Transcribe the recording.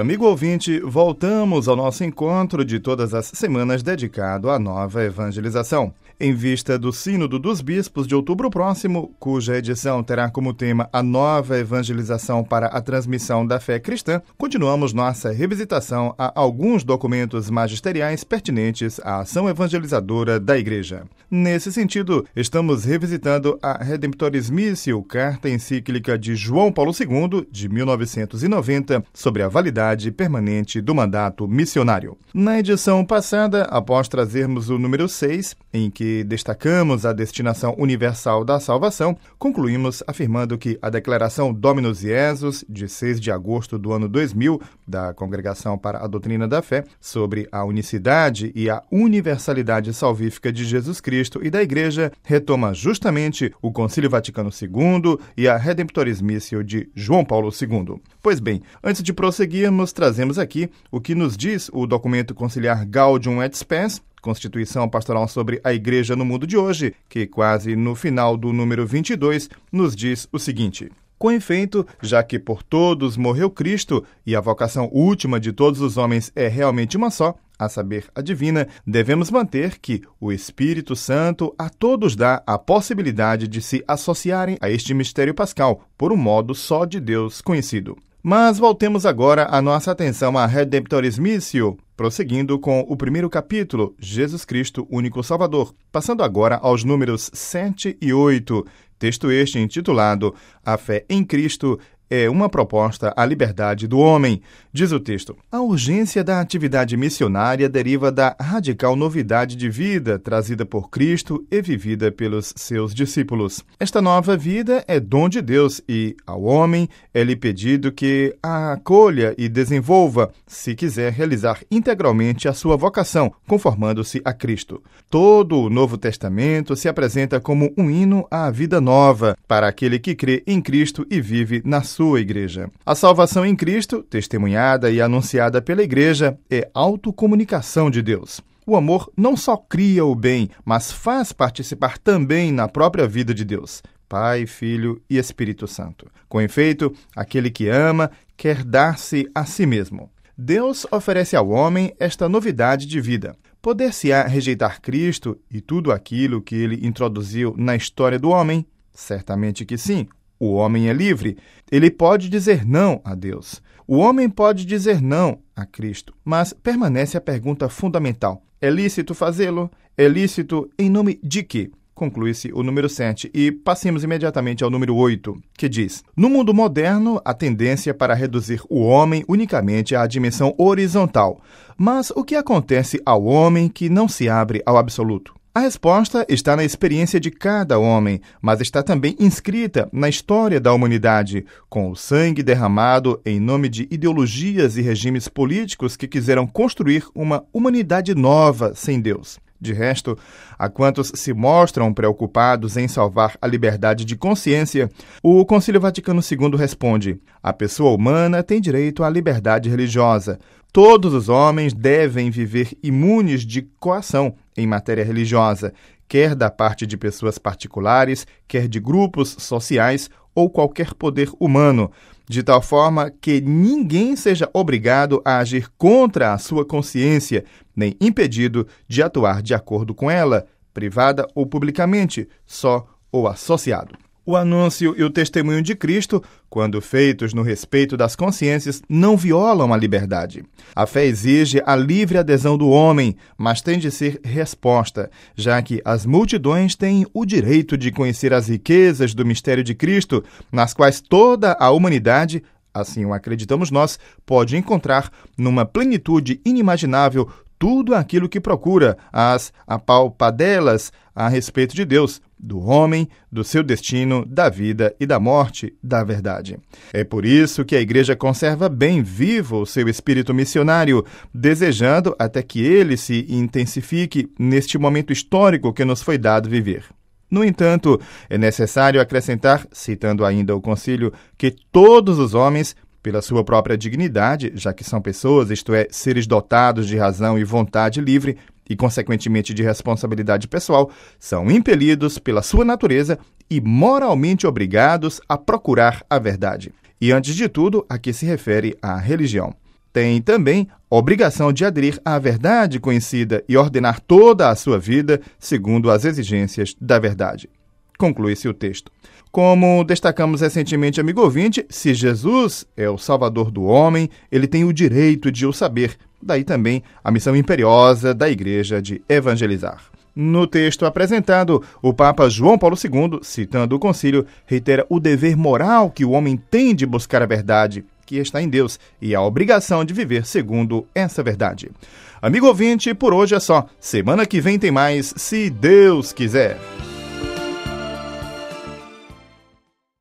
Amigo ouvinte, voltamos ao nosso encontro de todas as semanas dedicado à nova evangelização. Em vista do Sínodo dos Bispos de outubro próximo, cuja edição terá como tema a nova evangelização para a transmissão da fé cristã, continuamos nossa revisitação a alguns documentos magisteriais pertinentes à ação evangelizadora da Igreja. Nesse sentido, estamos revisitando a Redemptoris Missio, carta encíclica de João Paulo II, de 1990, sobre a validade permanente do mandato missionário. Na edição passada, após trazermos o número 6, em que destacamos a destinação universal da salvação, concluímos afirmando que a declaração Dominus Jesus, de 6 de agosto do ano 2000, da Congregação para a Doutrina da Fé, sobre a unicidade e a universalidade salvífica de Jesus Cristo e da Igreja, retoma justamente o Concílio Vaticano II e a Redemptoris Missio de João Paulo II. Pois bem, antes de prosseguirmos, trazemos aqui o que nos diz o documento conciliar Gaudium et Spes, Constituição Pastoral sobre a Igreja no Mundo de Hoje, que quase no final do número 22 nos diz o seguinte: com efeito, já que por todos morreu Cristo e a vocação última de todos os homens é realmente uma só, a saber, a divina, devemos manter que o Espírito Santo a todos dá a possibilidade de se associarem a este mistério pascal por um modo só de Deus conhecido. Mas voltemos agora a nossa atenção à Redemptoris Missio, prosseguindo com o primeiro capítulo, Jesus Cristo, único Salvador, passando agora aos números 7 e 8, texto este intitulado A Fé em Cristo é uma proposta à liberdade do homem. Diz o texto: a urgência da atividade missionária deriva da radical novidade de vida trazida por Cristo e vivida pelos seus discípulos. Esta nova vida é dom de Deus e, ao homem, é-lhe pedido que a acolha e desenvolva, se quiser realizar integralmente a sua vocação, conformando-se a Cristo. Todo o Novo Testamento se apresenta como um hino à vida nova para aquele que crê em Cristo e vive na sua Igreja. A salvação em Cristo, testemunhada e anunciada pela Igreja, é autocomunicação de Deus. O amor não só cria o bem, mas faz participar também na própria vida de Deus, Pai, Filho e Espírito Santo. Com efeito, aquele que ama quer dar-se a si mesmo. Deus oferece ao homem esta novidade de vida. Poder-se-á rejeitar Cristo e tudo aquilo que ele introduziu na história do homem? Certamente que sim. O homem é livre. Ele pode dizer não a Deus. O homem pode dizer não a Cristo. Mas permanece a pergunta fundamental. É lícito fazê-lo? É lícito em nome de quê? Conclui-se o número 7 e passemos imediatamente ao número 8, que diz: no mundo moderno, a tendência para reduzir o homem unicamente à dimensão horizontal. Mas o que acontece ao homem que não se abre ao absoluto? A resposta está na experiência de cada homem, mas está também inscrita na história da humanidade, com o sangue derramado em nome de ideologias e regimes políticos que quiseram construir uma humanidade nova sem Deus. De resto, a quantos se mostram preocupados em salvar a liberdade de consciência, o Concílio Vaticano II responde: a pessoa humana tem direito à liberdade religiosa. Todos os homens devem viver imunes de coação em matéria religiosa, quer da parte de pessoas particulares, quer de grupos sociais ou qualquer poder humano, de tal forma que ninguém seja obrigado a agir contra a sua consciência, nem impedido de atuar de acordo com ela, privada ou publicamente, só ou associado. O anúncio e o testemunho de Cristo, quando feitos no respeito das consciências, não violam a liberdade. A fé exige a livre adesão do homem, mas tem de ser resposta, já que as multidões têm o direito de conhecer as riquezas do mistério de Cristo, nas quais toda a humanidade, assim o acreditamos nós, pode encontrar numa plenitude inimaginável tudo aquilo que procura, as apalpadelas a respeito de Deus, do homem, do seu destino, da vida e da morte, da verdade. É por isso que a Igreja conserva bem vivo o seu espírito missionário, desejando até que ele se intensifique neste momento histórico que nos foi dado viver. No entanto, é necessário acrescentar, citando ainda o concílio, que todos os homens, pela sua própria dignidade, já que são pessoas, isto é, seres dotados de razão e vontade livre, e, consequentemente, de responsabilidade pessoal, são impelidos pela sua natureza e moralmente obrigados a procurar a verdade. E, antes de tudo, a que se refere à religião. tem também a obrigação de aderir à verdade conhecida e ordenar toda a sua vida segundo as exigências da verdade. Conclui-se o texto. Como destacamos recentemente, amigo ouvinte, se Jesus é o Salvador do homem, ele tem o direito de o saber. Daí também a missão imperiosa da Igreja de evangelizar. No texto apresentado, o Papa João Paulo II, citando o concílio, reitera o dever moral que o homem tem de buscar a verdade, que está em Deus, e a obrigação de viver segundo essa verdade. Amigo ouvinte, por hoje é só. Semana que vem tem mais, se Deus quiser.